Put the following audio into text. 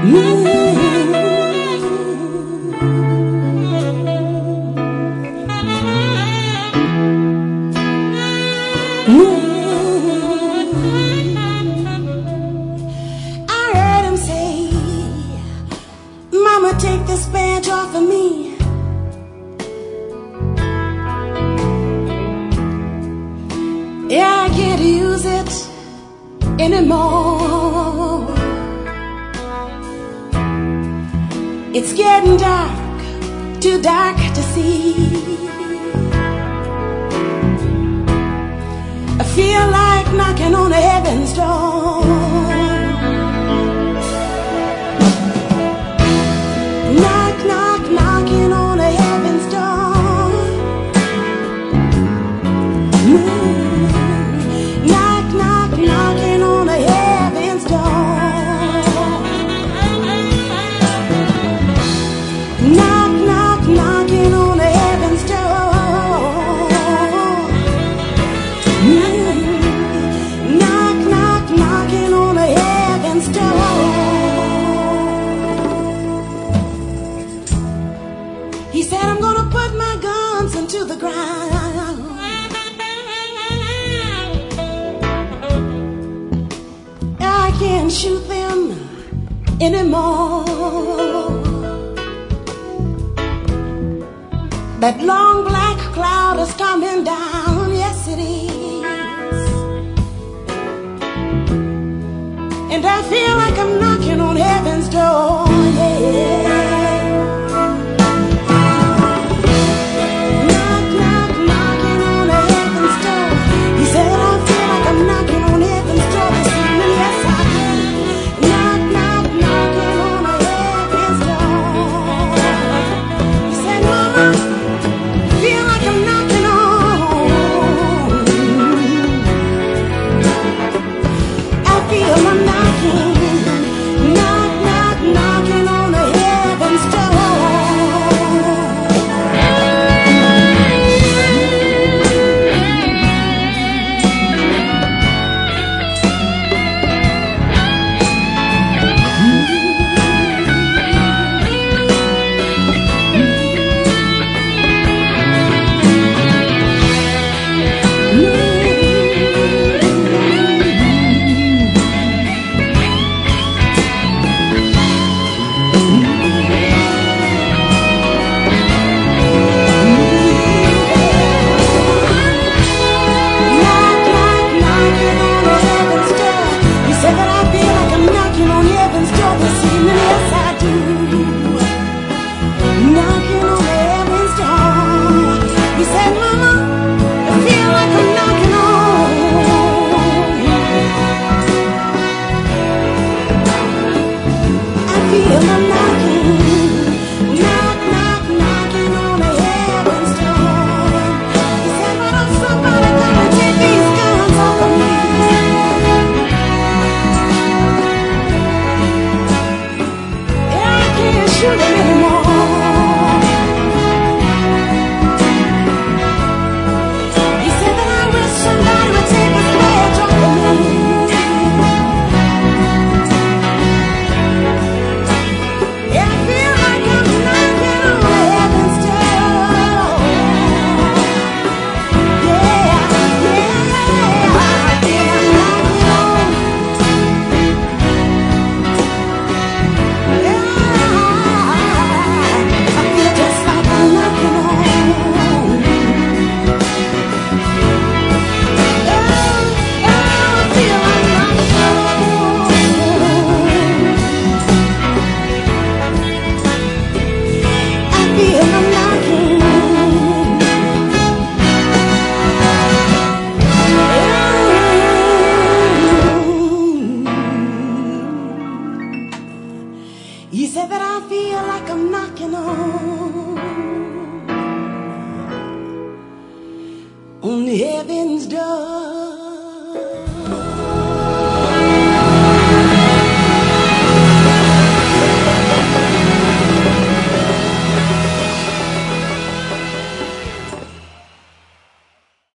I heard him say, Mama, take this badge off of me. Yeah, I can't use it anymore. It's getting dark, too dark to see. I feel like knocking on heaven's door. Knock, knock, knocking on heaven's door. Knock, knock, knocking on heaven's door. Knock, knock, knocking on heaven's door. Knock, knock, knocking on heaven's door. He said, I'm gonna put my guns into the ground. I can't shoot them anymore. That long black cloud is coming down, yes it is. And I feel like I'm knocking on heaven's door, yeah. Knock, knock, knocking on heaven's door. He said I feel like I'm knocking on heaven's door this evening, yes I do. Knock, knock, knocking on heaven's door. He said, Mama, feel like I'm knocking on. I feel I'm knocking. Knock, knock, knocking on heaven's door. He said that I feel like I'm knocking on heaven's door.